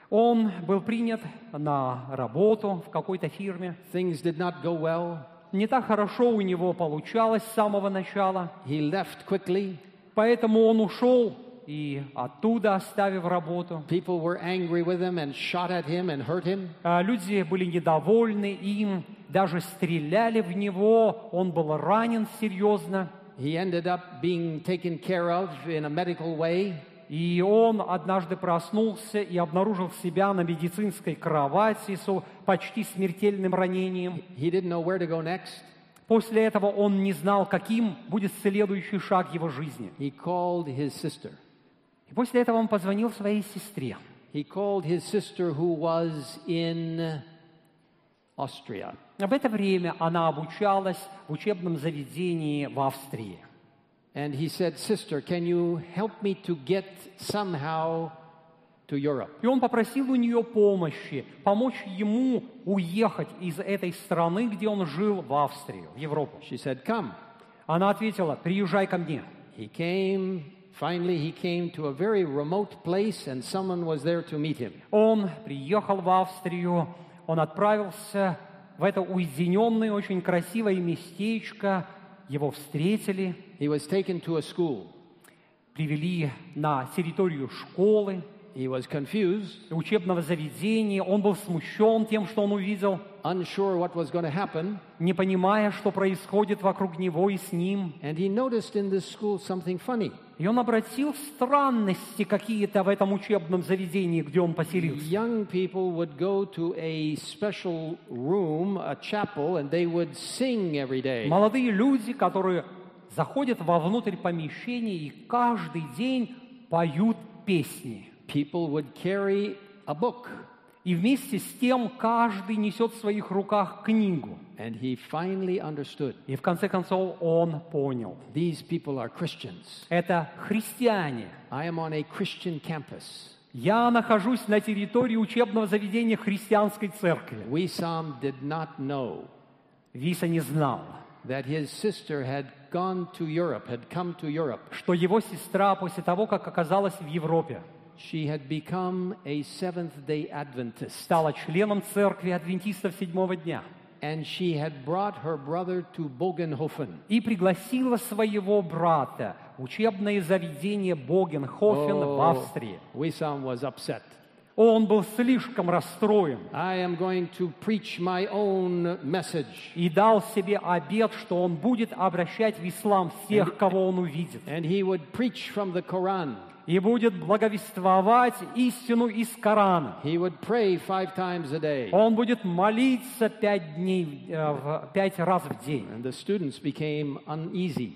Он был принят на работу в какой-то фирме. Things did not go well. Не так хорошо у него получалось с самого начала, He left quickly. поэтому он ушел и оттуда, оставив работу. People were angry with him and shot at him and hurt him. А люди были недовольны им, даже стреляли в него, он был ранен серьезно. He ended up being taken care of in a medical way. И он однажды проснулся и обнаружил себя на медицинской кровати с почти смертельным ранением. He didn't know where to go next. После этого он не знал, каким будет следующий шаг его жизни. He called his sister. И после этого он позвонил своей сестре. He called his sister who was in Austria. В это время она обучалась в учебном заведении в Австрии. And he said, Sister, can you help me to get somehow to Europe? И он попросил у нее помощи, помочь ему уехать из этой страны, где он жил, в Австрию, в Европу. She said, Come. Она ответила: «Приезжай ко мне». He came. Finally, he came to a very remote place, and someone was there to meet him. Он приехал в Австрию, он отправился в это уединенное, очень красивое местечко, его встретили, He was taken to a school. привели на территорию школы, He was confused, учебного заведения. Он был смущен тем, что он увидел, unsure what was going to happen, не понимая, что происходит вокруг него и с ним. and he noticed in this school something funny. И он обратил странности какие-то в этом учебном заведении, где он поселился. Young people would go to a special room, a chapel, and they would sing every day. Молодые люди, которые заходят вовнутрь помещения и каждый день поют песни. People would carry a book, И вместе с тем каждый несет в своих руках книгу. and he finally understood. И в конце концов он понял. These people are Christians. Это христиане. I am on a Christian campus. Я нахожусь на территории учебного заведения христианской церкви. Wissam did not know Виса не знал, that his sister had gone to Europe, had come to Europe. что его сестра после того, как оказалась в Европе, She had become a Seventh-day Adventist, стала членом церкви адвентистов седьмого дня and she had brought her brother to Bogenhofen. и пригласила своего брата в учебное заведение Богенхофен в Австрии. Wissam was upset. Он был слишком расстроен I am going to preach my own message. и дал себе обет, что он будет обращать в ислам всех, кого он увидит, And he would preach from the Quran. и будет благовествовать истину из Корана. He would pray five times a day. Он будет молиться пять дней, э, в- пять раз в день. And the students became uneasy.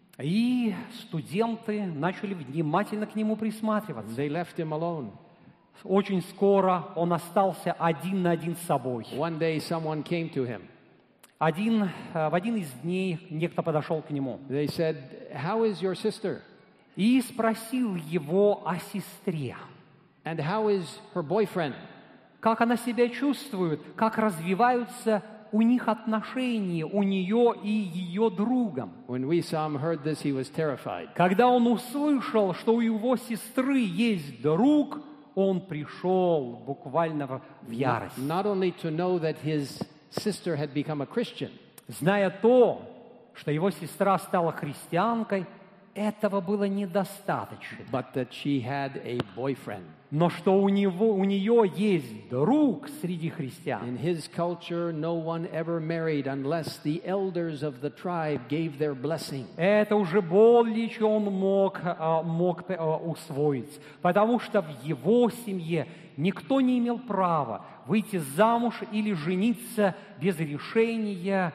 И студенты начали внимательно к нему присматриваться. They left him alone. Очень скоро он остался один на один с собой. One day someone came to him. Один, э, в один из дней некто подошел к нему They said, How is your sister? и спросил его о сестре. And how is her boyfriend? Как она себя чувствует, как развиваются у них отношения, у нее и ее другом. When Wissam heard this, he was terrified. Когда он услышал, что у его сестры есть друг, он пришел буквально в ярость. Not only to know that his sister had become a Christian, Зная то, что его сестра стала христианкой, этого было недостаточно. but that she had a boyfriend. Но что у него, у нее есть друг среди христиан. In his culture, no one ever married unless the elders of the tribe gave their blessing. Это уже более чем он мог, а, мог а, усвоить. Потому что в его семье никто не имел права выйти замуж или жениться без решения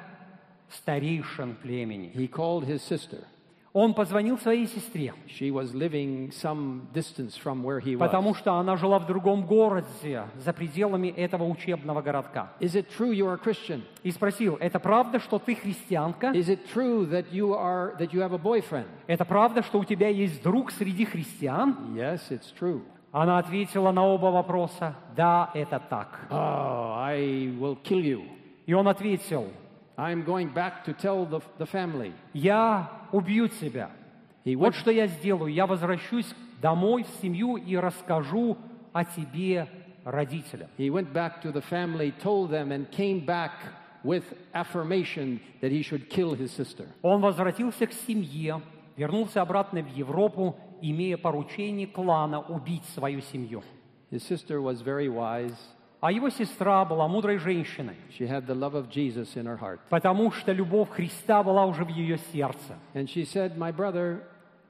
старейшин племени. He called his sister. Он позвонил своей сестре, She was living some distance from where he потому was. что она жила в другом городе, за пределами этого учебного городка. Is it true you are a Christian? И спросил: это правда, что ты христианка? Is it true that you are that you have a boyfriend? Это правда, что у тебя есть друг среди христиан? Yes, it's true. Она ответила на оба вопроса: да, это так. Oh, I will kill you. И он ответил: I'm going back to tell the, the family. я убью тебя. He Вот went, что я сделаю. Я возвращусь домой в семью и расскажу о тебе родителям. he went back to the family, told them, and came back with affirmation that he should kill his sister. Он возвратился к семье, вернулся обратно в Европу, имея поручение клана убить свою семью. His sister was very wise. А его сестра была мудрой женщиной, She had the love of Jesus in her heart. потому что любовь Христа была уже в ее сердце. And she said, My brother,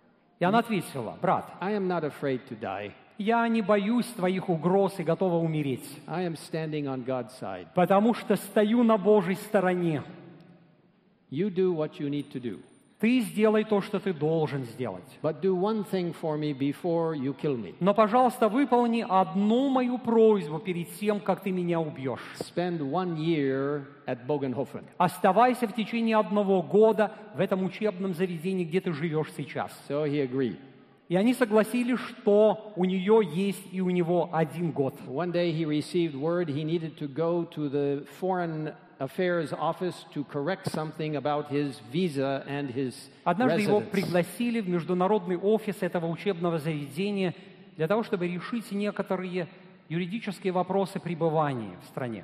И она ответила: брат, I am not afraid to die. я не боюсь твоих угроз и готова умереть, I am standing on God's side. потому что стою на Божьей стороне. You do what you need to do. Ты сделай то, что ты должен сделать. But do one thing for me before you kill me. Но, пожалуйста, выполни одну мою просьбу перед тем, как ты меня убьешь. Spend one year at Bogenhofen. Оставайся в течение одного года в этом учебном заведении, где ты живешь сейчас. So he agreed. И они согласились, что у нее есть и у него один год. One day he received word he needed to go to the Foreign Affairs Office to correct something about his visa and his Однажды его residence. пригласили в международный офис этого учебного заведения для того, чтобы решить некоторые юридические вопросы пребывания в стране.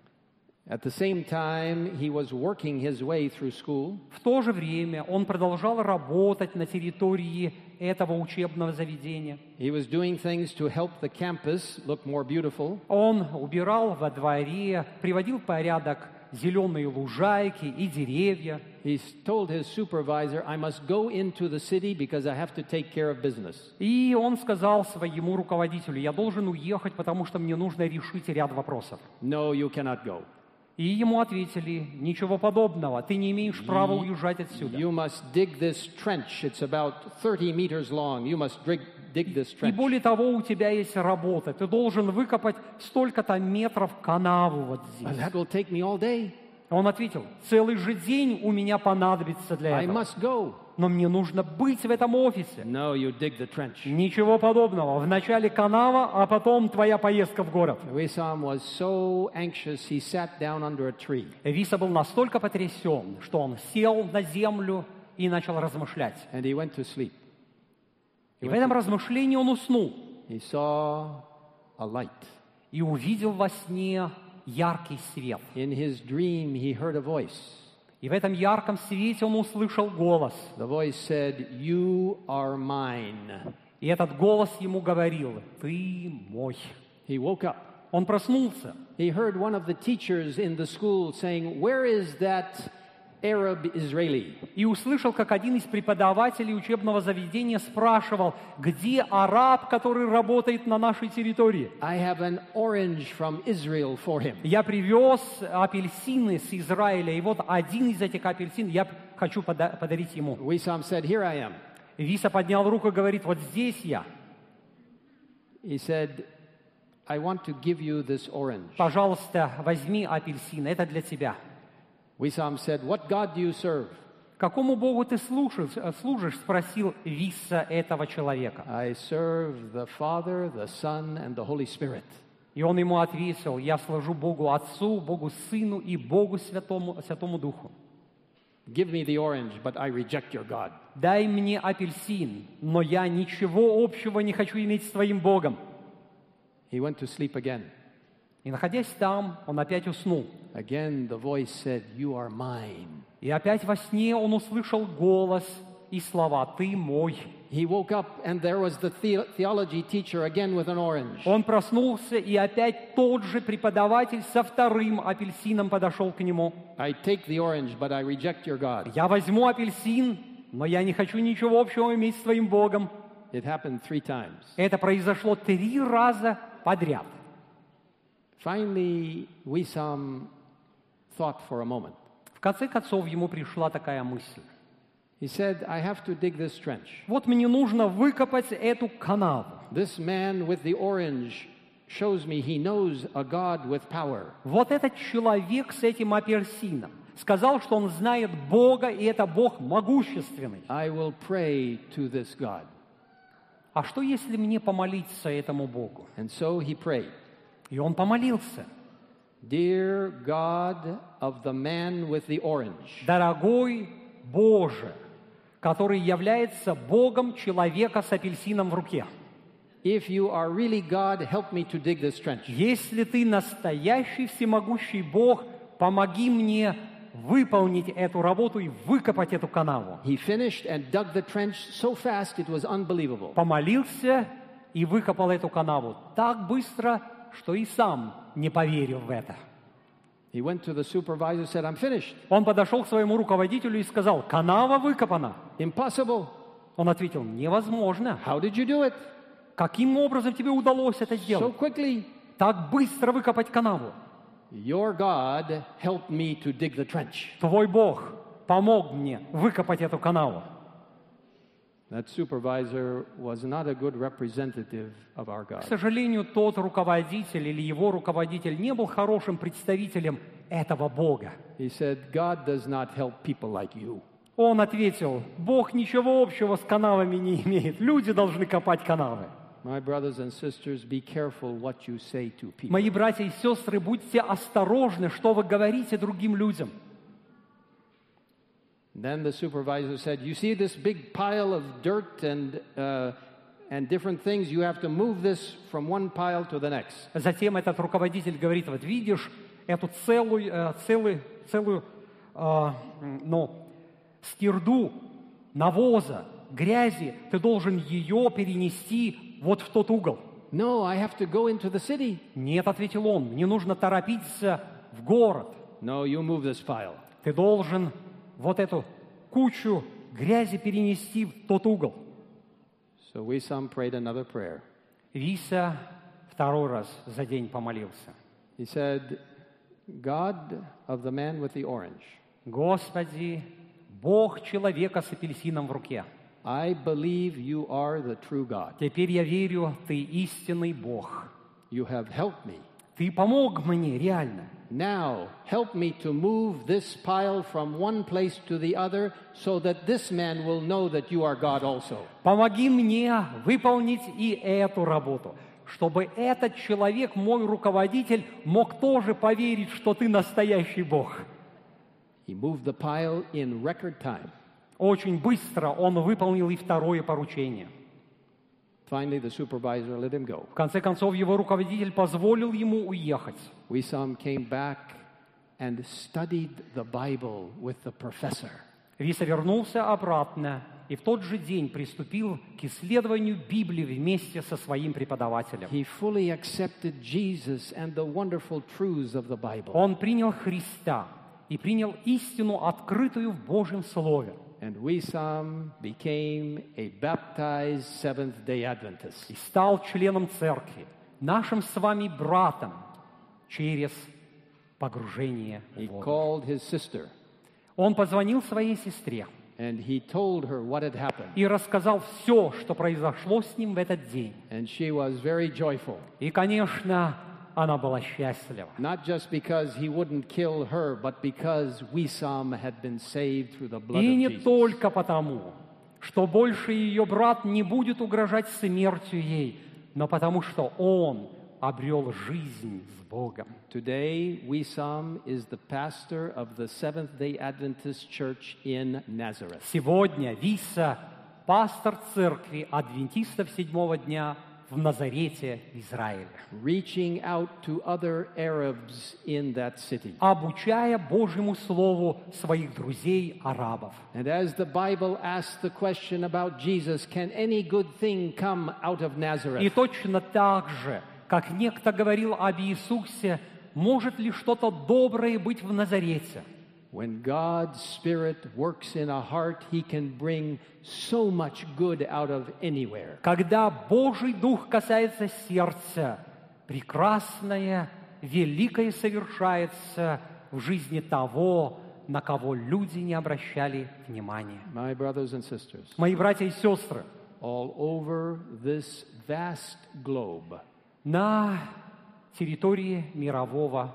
At the same time, he was working his way through school. В то же время он продолжал работать на территории этого учебного заведения. He was doing things to help the campus look more beautiful. Он убирал во дворе, приводил в порядок зеленые лужайки и деревья. He told his supervisor, I must go into the city because I have to take care of business. И он сказал своему руководителю: я должен уехать, потому что мне нужно решить ряд вопросов. No, you cannot go. И ему ответили: ничего подобного, ты не имеешь права уезжать отсюда. You must dig this trench. It's about thirty meters long. You must dig, dig this И trench. более того, у тебя есть работа. Ты должен выкопать столько-то метров канаву вот But здесь. that will take me all day. Он ответил: целый же день у меня понадобится для I этого. must go. Но мне нужно быть в этом офисе. No, you dig the trench. Ничего подобного. Вначале канава, а потом твоя поездка в город. Wissam was so anxious, he sat down under a tree. Виса был настолько потрясен, что он сел на землю и начал размышлять. And he went to sleep. И в этом размышлении он уснул He saw a light. и увидел во сне яркий свет. In his dream, he heard a voice. И в этом ярком свете он услышал голос. The voice said, You are mine. И этот голос ему говорил: ты мой. He woke up. Он проснулся. He heard one of the teachers in the school saying, Where is that Arab Israeli? И услышал, как один из преподавателей учебного заведения спрашивал: где араб, который работает на нашей территории? I have an orange from Israel for him. Я привез апельсины с Израиля, и вот один из этих апельсин я хочу пода- подарить ему. Wissam said, Here I am. Виса поднял руку и говорит: вот здесь я. He said, I want to give you this orange. Пожалуйста, возьми апельсин, это для тебя. Wissam said, What God do you serve? Какому Богу ты служишь? служишь? Спросил Виса этого человека. I serve the Father, the Son, and the Holy Spirit. И он ему ответил: «Я служу Богу Отцу, Богу Сыну и Богу Святому, Святому Духу. Give me the orange, but I reject your God. Дай мне апельсин, но я ничего общего не хочу иметь с твоим Богом». He went to sleep again. И, находясь там, он опять уснул. Again, the voice said, "You are mine." И опять во сне он услышал голос и слова: «Ты мой». He woke up, and there was the, the- theology teacher again with an orange. Он проснулся, и опять тот же преподаватель со вторым апельсином подошел к нему. I take the orange, but I reject your God. «Я возьму апельсин, но я не хочу ничего общего иметь с твоим Богом». It happened three times. Это произошло три раза подряд. Finally, Wissam thought for a moment. В конце концов, ему пришла такая мысль. He said, I have to dig this trench. Вот мне нужно выкопать эту канаву. This man with the orange shows me he knows a God with power. Вот этот человек с этим апельсином сказал, что он знает Бога, и это Бог могущественный. I will pray to this God. А что, если мне помолиться этому Богу? And so he prayed. И он помолился. Dear God of the man with the orange, «Дорогой Боже, который является Богом человека с апельсином в руке, if you are really God, help me to dig this trench. если ты настоящий всемогущий Бог, помоги мне выполнить эту работу и выкопать эту канаву». He finished and dug the trench so fast it was unbelievable. Помолился и выкопал эту канаву так быстро, что и сам не поверил в это. He went to the supervisor, said, I'm finished. Он подошел к своему руководителю и сказал: «Канава выкопана». Impossible. Он ответил: «Невозможно. How did you do it? Каким образом тебе удалось это So сделать? quickly. Так быстро выкопать канаву? Your God helped me to dig the trench. Твой Бог помог мне выкопать эту канаву». That supervisor was not a good representative of our К God. сожалению, тот руководитель или его руководитель не был хорошим представителем этого Бога. He said, God does not help people like you. Он ответил: «Бог ничего общего с канавами не имеет. Люди должны копать канавы». My brothers and sisters, be careful what you say to people. Мои братья и сестры, будьте осторожны, что вы говорите другим людям. Then the supervisor said, you see this big pile of dirt and, uh, and different things, you have to move this from one pile to the next. Затем этот руководитель говорит: «Вот видишь эту целую, э, целую, целую э, м, ну, скирду навоза, грязи, ты должен ее перенести вот в тот угол». No, I have to go into the city. «Нет», — ответил он, — «мне нужно торопиться в город. No, you move this pile. Ты должен вот эту кучу грязи перенести в тот угол». So Wissam prayed another prayer. Виса второй раз за день помолился. He said, God of the man with the orange, «Господи, Бог человека с апельсином в руке, I believe you are the true God. теперь я верю, Ты истинный Бог. You have helped me. Ты помог мне реально. Now help me to move this pile from one place to the other so that this man will know that you are God also. Помоги мне выполнить и эту работу, чтобы этот человек, мой руководитель, мог тоже поверить, что Ты настоящий Бог». He moved the pile in record time. Очень быстро он выполнил и второе поручение. Finally, the supervisor let him go. В конце концов, его руководитель позволил ему уехать. Wissam came back and studied the Bible with the professor. Виса вернулся обратно и в тот же день приступил к исследованию Библии вместе со своим преподавателем. He fully accepted Jesus and the wonderful truths of the Bible. Он принял Христа и принял истину, открытую в Божьем Слове. And Wissam became a baptized Seventh-day Adventist. И стал членом церкви, нашим с вами братом, через погружение He в воду. called his sister Он позвонил своей сестре and he told her what had happened. и рассказал все, что произошло с ним в этот день. And she was very joyful, И, конечно, она была счастлива. not just because he wouldn't kill her, but because Wissam had been saved through the blood И of не Jesus. только потому, что больше ее брат не будет угрожать смертью ей, но потому что он обрел жизнь с Богом. Today, Wissam is the pastor of the Seventh-day Adventist Church in Nazareth. Сегодня Виса – пастор церкви адвентистов седьмого дня в Назарете, Израиле, reaching out to other Arabs in that city. обучая Божьему Слову своих друзей арабов. And as the Bible asks the question about Jesus, can any good thing come out of И Nazareth? точно так же, как некто говорил об Иисусе, может ли что-то доброе быть в Назарете? When God's Spirit works in a heart, He can bring so much good out of anywhere. Когда Божий Дух касается сердца, прекрасное, великое совершается в жизни того, на кого люди не обращали внимания. My brothers and sisters, Мои братья и сестры, all over this vast globe, на территории мирового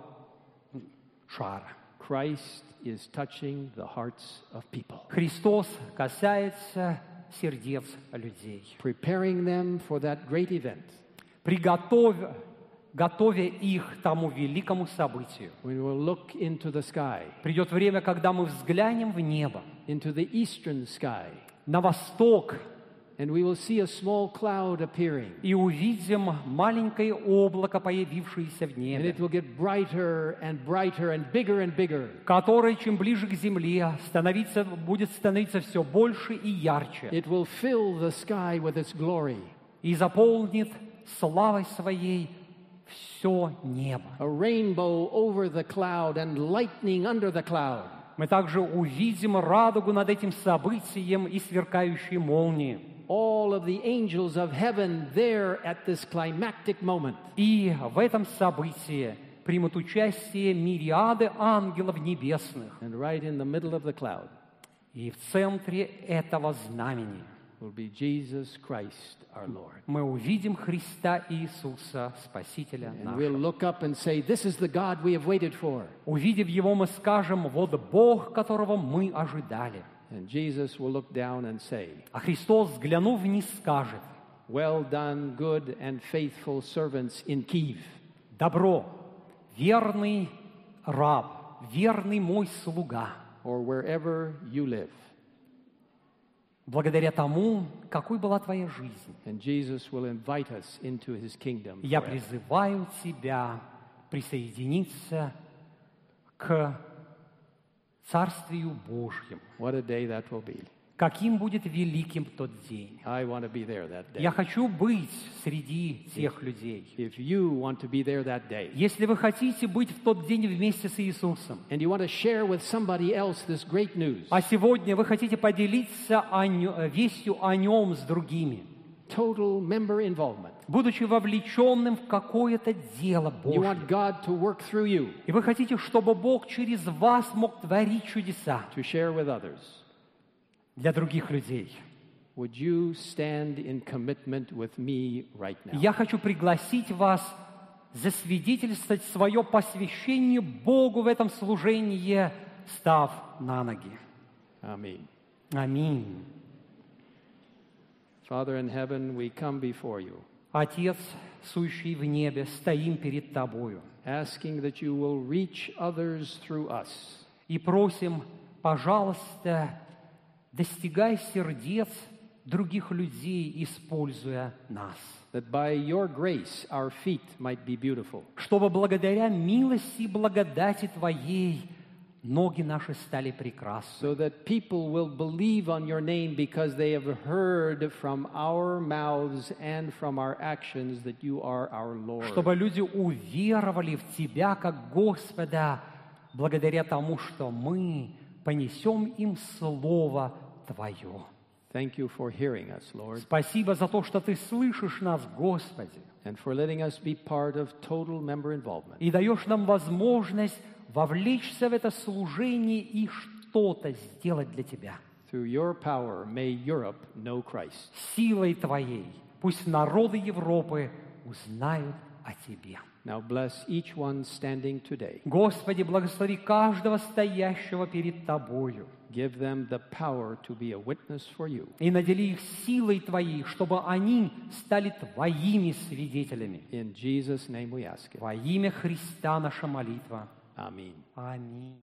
шара Christ is touching the hearts of people, Христос касается сердец людей, preparing them for that great event приготовя, готовя их к тому великому событию. when we'll look into the sky, Придет время, когда мы взглянем в небо, into the eastern sky, на восток, and we will see a small cloud appearing. и увидим маленькое облако, появившееся в And небе, it will get brighter and brighter and bigger and bigger. которое, чем ближе к земле, становиться, будет становиться все больше и ярче, It will fill the sky with its glory. и заполнит славой своей все небо. A rainbow over the cloud and lightning under the cloud. Мы также увидим радугу над этим событием и сверкающие молнии. All of the angels of heaven there at this climactic moment. И в этом событии примут участие мириады ангелов небесных. And right in the middle of the cloud И в центре этого знамени will be Jesus Christ our Lord. мы увидим Христа Иисуса, Спасителя And we'll нашего. look up and say, this is the God we have waited for. Увидев Его, мы скажем: вот Бог, которого мы ожидали. And Jesus will look down and say, А Христос, взглянув вниз, скажет: well done, good and faithful servants in Kiev. добро, верный раб, верный мой слуга, Or wherever you live. благодаря тому, какой была твоя жизнь. And Jesus will invite us into His kingdom. Я forever. призываю тебя присоединиться к Царствию Божьему. What a day that will be. Каким будет великим тот день? I want to be there that day. Я хочу быть среди тех людей. If you want to be there that day, Если вы хотите быть в тот день вместе с Иисусом, and you want to share with somebody else this great news, а сегодня вы хотите поделиться о нё- вестью о Нем с другими, total member involvement. будучи вовлеченным в какое-то дело You Божье, want God to work through you и вы хотите, чтобы Бог через вас мог творить чудеса to share with others. для других людей. Would you stand in commitment with me right now? Я хочу пригласить вас засвидетельствовать свое посвящение Богу в этом служении, став на ноги. Amen. Аминь. Father in heaven, we come before you, Отец, сущий в небе, стоим перед Тобою asking that you will reach others through us. и просим, пожалуйста, достигай сердец других людей, используя нас, That by your grace our feet might be beautiful, чтобы благодаря милости и благодати Твоей ноги наши стали прекрасны, so that people will believe on your name because they have heard from our mouths and from our actions that you are our Lord. чтобы люди уверовали в Тебя как Господа, благодаря тому, что мы понесем им Слово Твое. Thank you for hearing us, Lord, Спасибо за то, что Ты слышишь нас, Господи, and for letting us be part of total member involvement. и даешь нам возможность вовлечься в это служение и что-то сделать для Тебя. Through your power, may Europe know Christ. Силой Твоей пусть народы Европы узнают о Тебе. Now bless each one standing today. Господи, благослови каждого стоящего перед Тобою. Give them the power to be a witness for you. И надели их силой Твоей, чтобы они стали Твоими свидетелями. In Jesus' name we ask it. Во имя Христа наша молитва. Amen. Аминь.